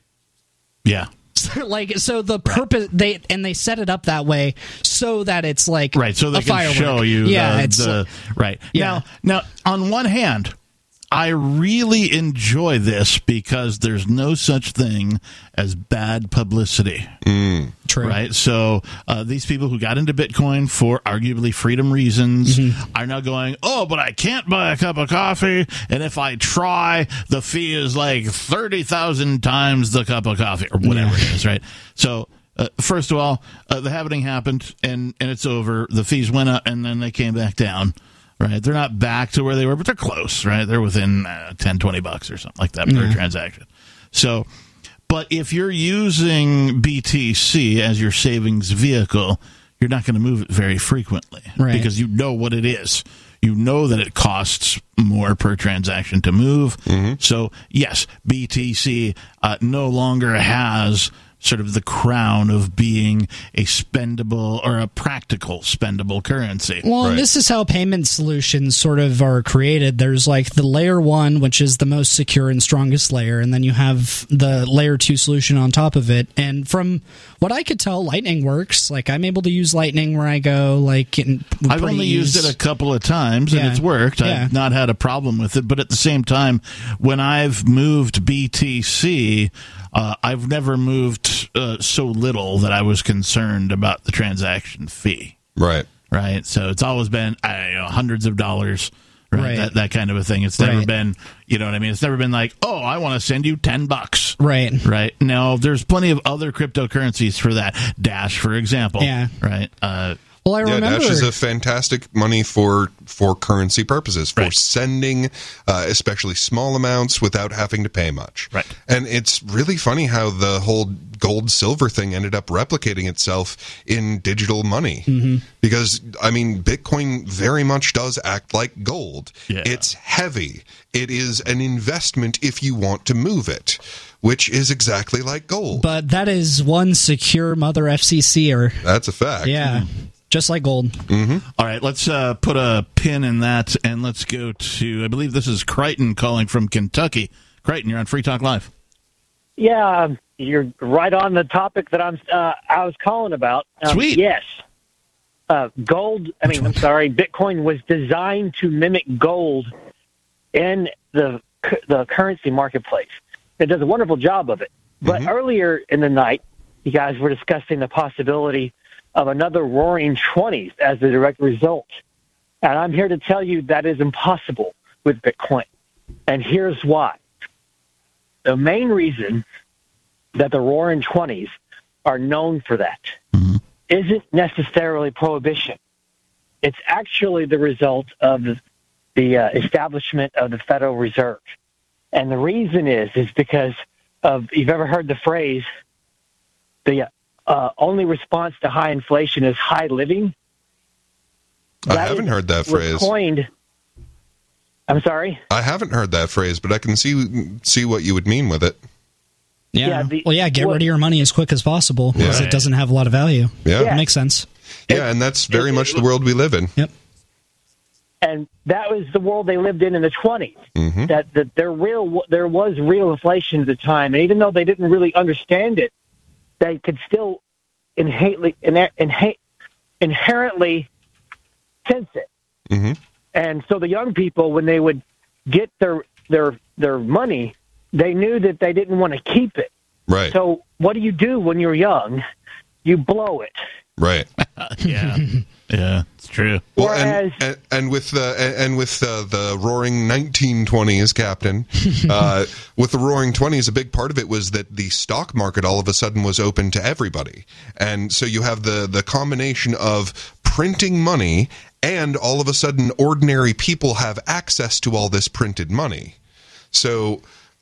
Yeah. Like, so the purpose they and they set it up that way so that it's like right, so they a can firework. show you yeah, the, it's the right. Yeah. Now, now on one hand, I really enjoy this because there's no such thing as bad publicity. Mm. True. Right? So uh, these people who got into Bitcoin for arguably freedom reasons mm-hmm. are now going, oh, but I can't buy a cup of coffee, and if I try, the fee is like thirty thousand times the cup of coffee, or whatever yeah. it is, right? So uh, first of all, uh, the happening happened, and, and it's over. The fees went up, and then they came back down. Right, they're not back to where they were, but they're close. Right, they're within uh, ten, twenty bucks or something like that per yeah. transaction. So, but if you're using B T C as your savings vehicle, you're not going to move it very frequently, right? Because you know what it is. You know that it costs more per transaction to move. Mm-hmm. So, yes, B T C uh, no longer has sort of the crown of being a spendable or a practical spendable currency. Well, right. This is how payment solutions sort of are created. There's like the layer one, which is the most secure and strongest layer, and then you have the layer two solution on top of it. And from what I could tell, Lightning works. Like, I'm able to use Lightning where I go. Like, in, I've only used it a couple of times, and yeah. it's worked. Yeah. I've not had a problem with it. But at the same time, when I've moved B T C, uh, I've never moved uh, so little that I was concerned about the transaction fee. Right. right? So it's always been I don't know, hundreds of dollars, right? Right. That that kind of a thing. It's never Right. been, you know what I mean? It's never been like, oh, I want to send you ten bucks, Right. right? No, there's plenty of other cryptocurrencies for that. Dash, for example, Yeah. right? Uh, Well, I Yeah, remember. Dash is a fantastic money for for currency purposes, for Right. sending, uh, especially small amounts without having to pay much. Right. And it's really funny how the whole gold silver thing ended up replicating itself in digital money. Mm-hmm. Because, I mean, Bitcoin very much does act like gold. Yeah. It's heavy. It is an investment if you want to move it, which is exactly like gold. But that is one secure mother F C C er. That's a fact. Yeah. Just like gold. Mm-hmm. All right, let's uh, put a pin in that, and let's go to, I believe this is Crichton calling from Kentucky. Crichton, you're on Free Talk Live. Yeah, um, you're right on the topic that I'm. Uh, I was calling about. Um, Sweet. Yes, uh, gold. I mean, I'm sorry. Bitcoin was designed to mimic gold in the the currency marketplace. It does a wonderful job of it. But Mm-hmm. earlier in the night, you guys were discussing the possibility of another Roaring Twenties as the direct result, and I'm here to tell you that is impossible with Bitcoin. And here's why. The main reason that the Roaring Twenties are known for that Mm-hmm. isn't necessarily prohibition. It's actually the result of the, the uh, establishment of the Federal Reserve. And the reason is, is because of, you've ever heard the phrase, the uh, only response to high inflation is high living? I That haven't is- heard that was phrase. Coined, I'm sorry? I haven't heard that phrase, but I can see see what you would mean with it. Yeah. Yeah, the- well, yeah, get what- rid of your money as quick as possible because Right. it doesn't have a lot of value. Yeah. That makes sense. Yeah, and that's very much the world we live in. Yep. And that was the world they lived in in the twenties. Mhm. That that there real there was real inflation at the time, and even though they didn't really understand it, they could still inherently inhe- inherently sense it. Mm-hmm. And so the young people, when they would get their their their money, they knew that they didn't want to keep it. Right. So what do you do when you're young? You blow it. Right. Yeah, yeah, it's true. Well, Whereas- and, and and with the and with uh, the Roaring nineteen twenties, Captain, uh, with the Roaring Twenties, a big part of it was that the stock market all of a sudden was open to everybody, and so you have the the combination of printing money, and all of a sudden, ordinary people have access to all this printed money. So,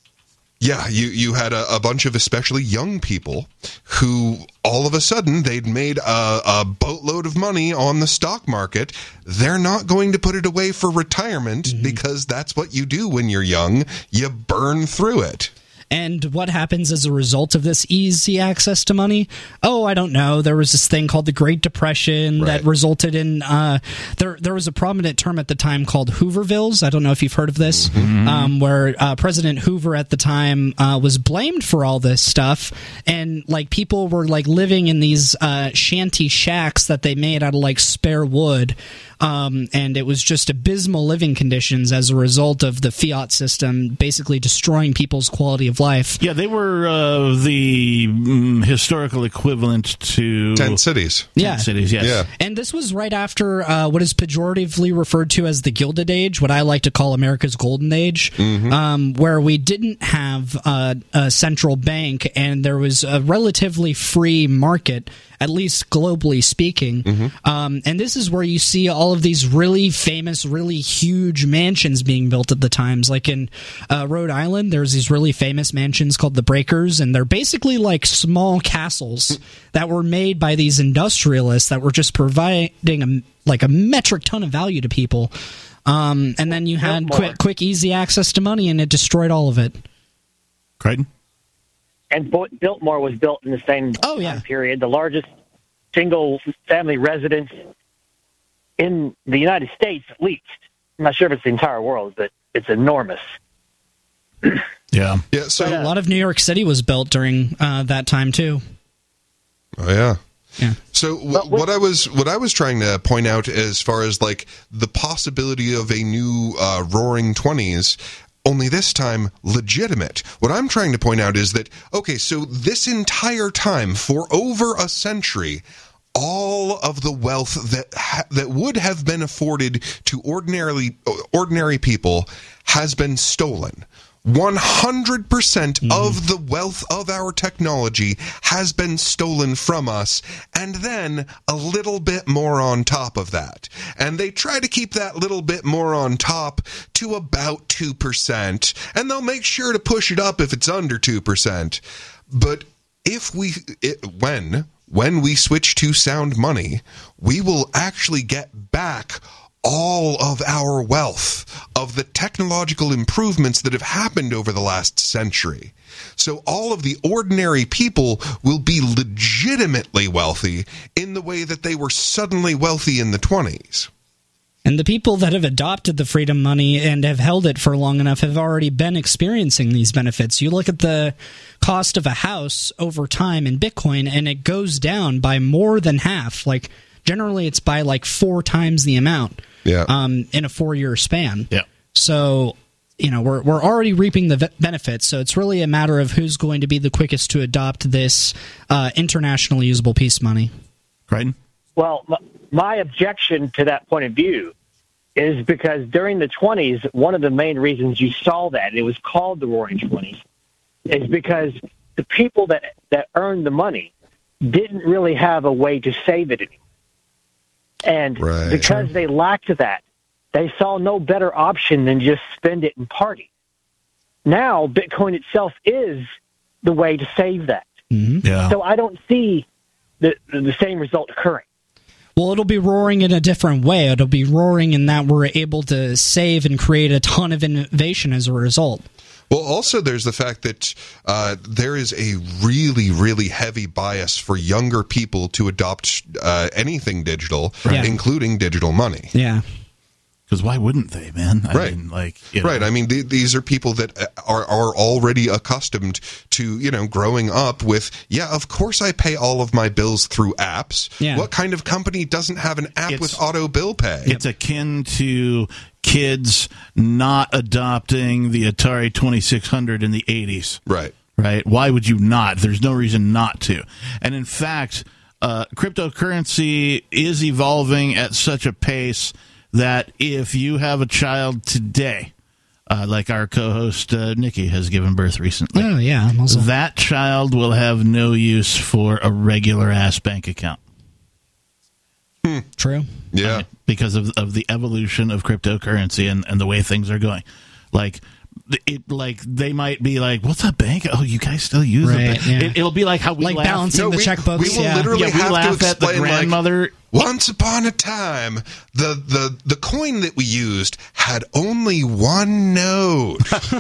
yeah, you, you had a, a bunch of especially young people who all of a sudden they'd made a, a boatload of money on the stock market. They're not going to put it away for retirement Mm-hmm. because that's what you do when you're young. You burn through it. And what happens as a result of this easy access to money? Oh, I don't know. There was this thing called the Great Depression Right. that resulted in uh, there. There was a prominent term at the time called Hoovervilles. I don't know if you've heard of this, Mm-hmm. um, where uh, President Hoover at the time uh, was blamed for all this stuff, and like people were like living in these uh, shanty shacks that they made out of like spare wood. Um, and it was just abysmal living conditions as a result of the fiat system basically destroying people's quality of life. Yeah, they were uh, the mm, historical equivalent to Tent cities. Tent Yeah. cities. Yes. Yeah. And this was right after uh, what is pejoratively referred to as the Gilded Age, what I like to call America's Golden Age, um, where we didn't have uh, a central bank and there was a relatively free market, at least globally speaking. Um, and this is where you see all of these really famous, really huge mansions being built at the times. Like in uh, Rhode Island, there's these really famous mansions called the Breakers, and they're basically like small castles that were made by these industrialists that were just providing a, like a metric ton of value to people. Um, and then you had Biltmore. quick, quick, easy access to money, and it destroyed all of it. Crichton? And Bo- Biltmore was built in the same Oh, yeah. time period, the largest single-family residence in the United States, at least. I'm not sure if it's the entire world, but it's enormous. Yeah. Yeah. So, A lot of New York City was built during uh, that time, too. oh yeah. Yeah. So w- what I was what I was trying to point out as far as like the possibility of a new uh, Roaring Twenties, only this time legitimate. What I'm trying to point out is that okay, so this entire time for over a century, all of the wealth that ha- that would have been afforded to ordinarily ordinary people has been stolen. one hundred percent mm. of the wealth of our technology has been stolen from us, and then a little bit more on top of that. And they try to keep that little bit more on top to about two percent, and they'll make sure to push it up if it's under two percent. But if we, it, when, when we switch to sound money, we will actually get back all of our wealth of the technological improvements that have happened over the last century. So all of the ordinary people will be legitimately wealthy in the way that they were suddenly wealthy in the twenties. And the people that have adopted the freedom money and have held it for long enough have already been experiencing these benefits. You look at the cost of a house over time in Bitcoin, and it goes down by more than half. Like, generally, it's by like four times the amount. Yeah. Um, in a four-year span. Yeah. So, you know, we're we're already reaping the benefits. So it's really a matter of who's going to be the quickest to adopt this uh, international usable peace money. Right. Well, my objection to that point of view is because during the twenties, one of the main reasons you saw that, and it was called the Roaring Twenties, is because the people that that earned the money didn't really have a way to save it anymore. And right. because they lacked that, they saw no better option than just spend it and party. Now, Bitcoin itself is the way to save that. Mm-hmm. Yeah. So I don't see the the same result occurring. Well, it'll be roaring in a different way. It'll be roaring in that we're able to save and create a ton of innovation as a result. Well, also there's the fact that uh, there is a really, really heavy bias for younger people to adopt uh, anything digital, right. including digital money. Yeah. Because why wouldn't they, man? I right. mean, like, you know. Right. I mean, th- these are people that are, are already accustomed to, you know, growing up with, yeah, of course I pay all of my bills through apps. Yeah. What kind of company doesn't have an app It's- with auto bill pay? It's akin to kids not adopting the Atari twenty-six hundred in the eighties. Right. Right? Why would you not? There's no reason not to. And in fact, uh, cryptocurrency is evolving at such a pace that if you have a child today, uh, like our co-host uh, Nikki has given birth recently, oh, yeah, I'm also- that child will have no use for a regular-ass bank account. Hmm. True. Yeah. Right? Because of of the evolution of cryptocurrency and, and the way things are going. Like, it, like they might be like, "What's a bank? Oh, you guys still use right, a bank?" Yeah. It, it'll be like how we like laugh. balancing No, the we, checkbooks. we will yeah. literally Yeah, we have laugh to at the explain, grandmother. Like, once upon a time, the, the, the coin that we used had only one node.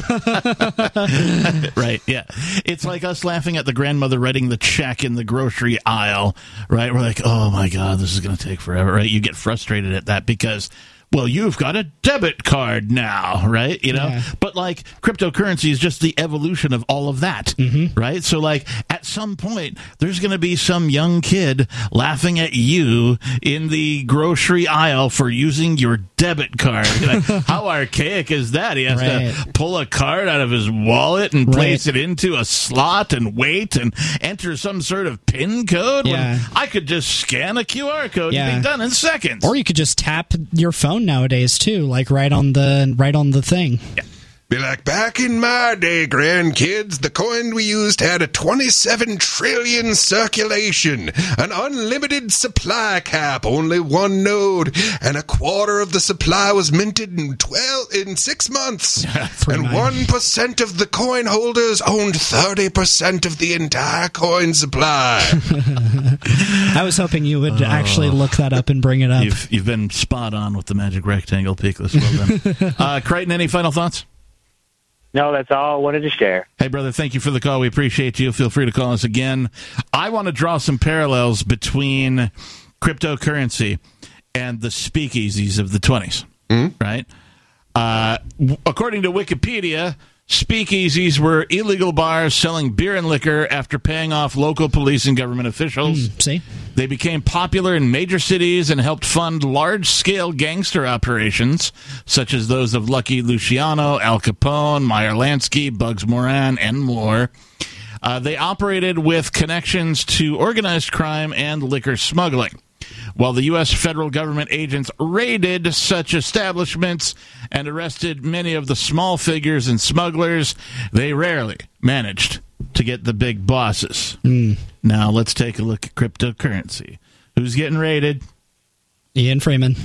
Right, yeah. It's like us laughing at the grandmother writing the check in the grocery aisle, right? We're like, oh my God, this is going to take forever, right? You get frustrated at that because, well, you've got a debit card now, right? You know, Yeah. but like cryptocurrency is just the evolution of all of that, mm-hmm. right? So like at some point, there's going to be some young kid laughing at you in the grocery aisle for using your debit card. Like, how archaic is that? He has Right. to pull a card out of his wallet and Right. place it into a slot and wait and enter some sort of PIN code. Yeah. When I could just scan a Q R code Yeah. and be done in seconds. Or you could just tap your phone nowadays too, like right on the right on the thing. Yeah. Be like, back in my day, grandkids, the coin we used had a twenty-seven trillion circulation, an unlimited supply cap, only one node, and a quarter of the supply was minted in twelve in six months. And one percent of the coin holders owned thirty percent of the entire coin supply. I was hoping you would actually look that up and bring it up. You've, you've been spot on with the magic rectangle, Peakless. Well done. uh, Crichton, any final thoughts? No, that's all I wanted to share. Hey, brother, thank you for the call. We appreciate you. Feel free to call us again. I want to draw some parallels between cryptocurrency and the speakeasies of the twenties, mm-hmm. right? Uh, according to Wikipedia, speakeasies were illegal bars selling beer and liquor after paying off local police and government officials. Mm, see? They became popular in major cities and helped fund large-scale gangster operations, such as those of Lucky Luciano, Al Capone, Meyer Lansky, Bugs Moran, and more. Uh, they operated with connections to organized crime and liquor smuggling. While the U S federal government agents raided such establishments and arrested many of the small figures and smugglers, they rarely managed to get the big bosses. Mm. Now let's take a look at cryptocurrency. Who's getting raided? Ian Freeman.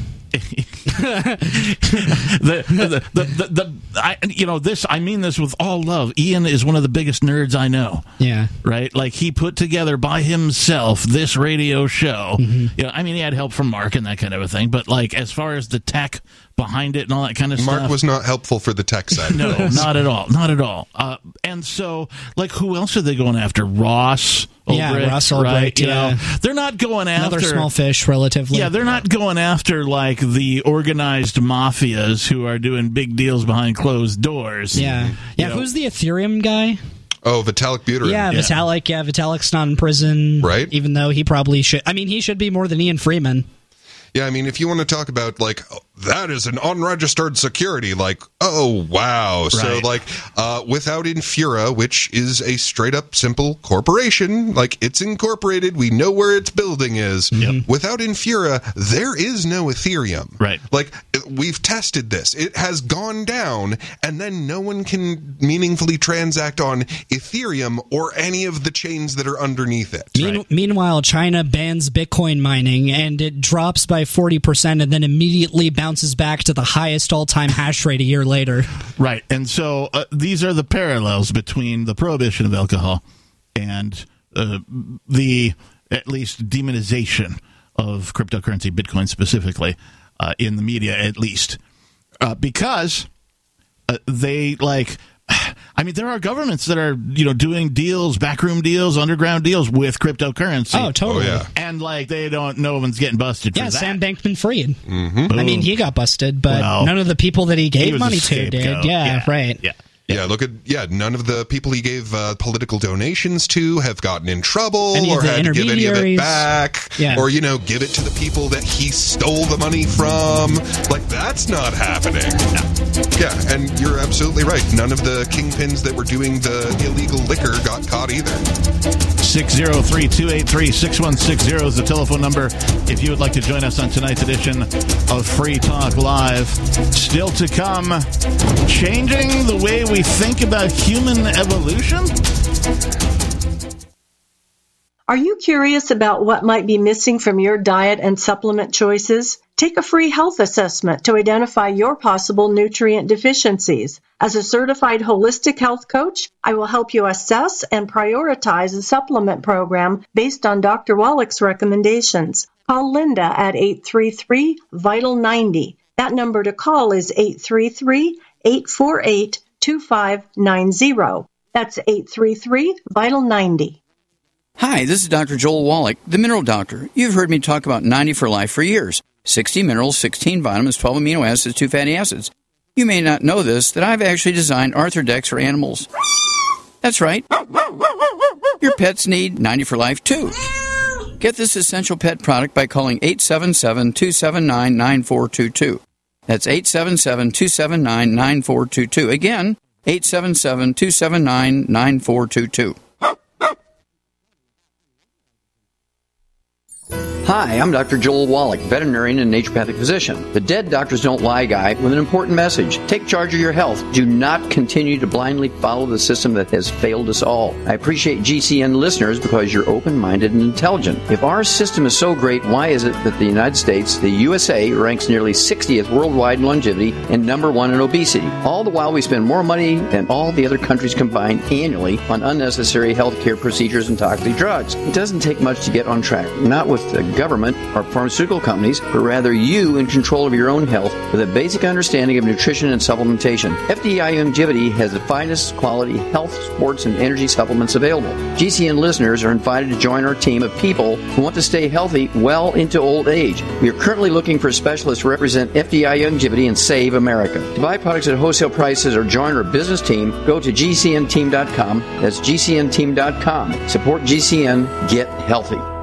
the, the, the, the, the I, you know, this, I mean this with all love. Ian is one of the biggest nerds I know. Yeah. Right? Like, he put together by himself this radio show. Mm-hmm. You know, I mean, he had help from Mark and that kind of a thing, but, like, as far as the tech behind it and all that kind of Mark stuff. Mark was not helpful for the tech side. No, not at all. Not at all. Uh, and so, like, who else are they going after? Ross Ulbricht, yeah, Ross Ulbricht, right? You yeah. know, they're not going after... Another small fish, relatively. Yeah, they're not going after, like, the organized mafias who are doing big deals behind closed doors. Yeah. You Yeah, know. who's the Ethereum guy? Oh, Vitalik Buterin. Yeah, Vitalik. Yeah, Vitalik's not in prison. Right. Even though he probably should. I mean, he should be more than Ian Freeman. Yeah, I mean, if you want to talk about, like, oh, that is an unregistered security, like, oh, wow. Right. So, like, uh, without Infura, which is a straight-up simple corporation, like, it's incorporated, we know where its building is. Yep. Without Infura, there is no Ethereum. Right. Like, we've tested this. It has gone down, and then no one can meaningfully transact on Ethereum or any of the chains that are underneath it. Mean- Right. Meanwhile, China bans Bitcoin mining, and it drops by forty percent and then immediately bounces back to the highest all-time hash rate a year later. Right. And so uh, these are the parallels between the prohibition of alcohol and uh, the, at least, demonization of cryptocurrency, Bitcoin specifically, uh, in the media at least. Uh, because uh, they, like... I mean, there are governments that are, you know, doing deals, backroom deals, underground deals with cryptocurrency. Oh, totally. Oh, yeah. And, like, they don't, no one's getting busted for Yeah, that. Sam Bankman-Fried. Mm-hmm. I mean, he got busted, but Well, none of the people that he gave he was a money to scapegoat. did. Yeah, Yeah. right. Yeah. Yeah, look at, yeah, none of the people he gave uh, political donations to have gotten in trouble Any of or the had to give any of it intermediaries. back Yeah. or, you know, give it to the people that he stole the money from. Like, that's not happening. Yeah, and you're absolutely right. None of the kingpins that were doing the illegal liquor got caught either. six oh three, two eight three, six one six zero is the telephone number if you would like to join us on tonight's edition of Free Talk Live. Still to come, changing the way we think about human evolution? Are you curious about what might be missing from your diet and supplement choices? Take a free health assessment to identify your possible nutrient deficiencies. As a certified holistic health coach, I will help you assess and prioritize a supplement program based on Doctor Wallach's recommendations. Call Linda at eight three three, vital ninety. That number to call is eight three three, eight four eight, two five nine zero. That's eight three three, vital ninety. Hi, this is Doctor Joel Wallach, the Mineral Doctor. You've heard me talk about ninety for Life for years. sixty minerals, sixteen vitamins, twelve amino acids, two fatty acids. You may not know this, that I've actually designed Arthrodex for animals. That's right. Your pets need ninety for Life, too. Get this essential pet product by calling eight seven seven, two seven nine, nine four two two. That's eight seven seven, two seven nine, nine four two two. Again, eight seven seven, two seven nine, nine four two two. Hi, I'm Doctor Joel Wallach, veterinarian and naturopathic physician. The Dead Doctors Don't Lie guy with an important message. Take charge of your health. Do not continue to blindly follow the system that has failed us all. I appreciate G C N listeners because you're open-minded and intelligent. If our system is so great, why is it that the United States, the U S A, ranks nearly sixtieth worldwide in longevity and number one in obesity? All the while we spend more money than all the other countries combined annually on unnecessary healthcare procedures and toxic drugs. It doesn't take much to get on track. Not with the government or pharmaceutical companies, but rather you in control of your own health with a basic understanding of nutrition and supplementation. F D I Longevity has the finest quality health, sports, and energy supplements available. G C N listeners are invited to join our team of people who want to stay healthy well into old age. We are currently looking for specialists to represent F D I Longevity and save America. To buy products at wholesale prices or join our business team, go to G C N team dot com. That's G C N team dot com. Support G C N. Get healthy.